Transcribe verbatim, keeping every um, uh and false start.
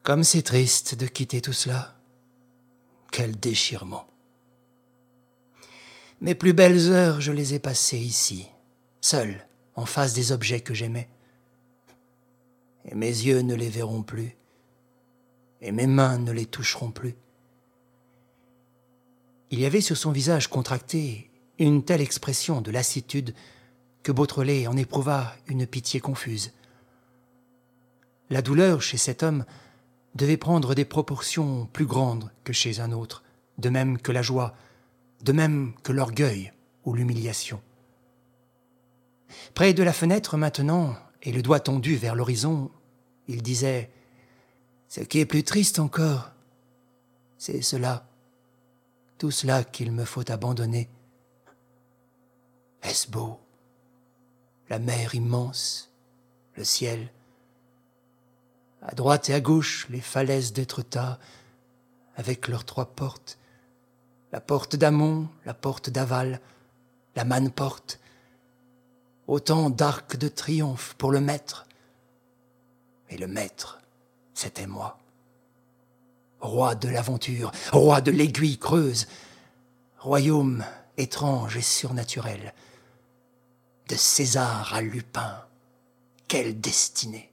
Comme c'est triste de quitter tout cela. Quel déchirement. Mes plus belles heures, je les ai passées ici, seul, en face des objets que j'aimais. Et mes yeux ne les verront plus, et mes mains ne les toucheront plus. Il y avait sur son visage contracté une telle expression de lassitude que Beautrelet en éprouva une pitié confuse. La douleur chez cet homme devait prendre des proportions plus grandes que chez un autre, de même que la joie, de même que l'orgueil ou l'humiliation. Près de la fenêtre maintenant, et le doigt tendu vers l'horizon, il disait « Ce qui est plus triste encore, c'est cela, tout cela qu'il me faut abandonner. Est-ce beau? La mer immense, le ciel, à droite et à gauche, les falaises d'Étretat, avec leurs trois portes, la porte d'amont, la porte d'aval, la manne-porte, autant d'arcs de triomphe pour le maître. Et le maître, c'était moi. Roi de l'aventure, roi de l'aiguille creuse, royaume étrange et surnaturel, de César à Lupin, quelle destinée!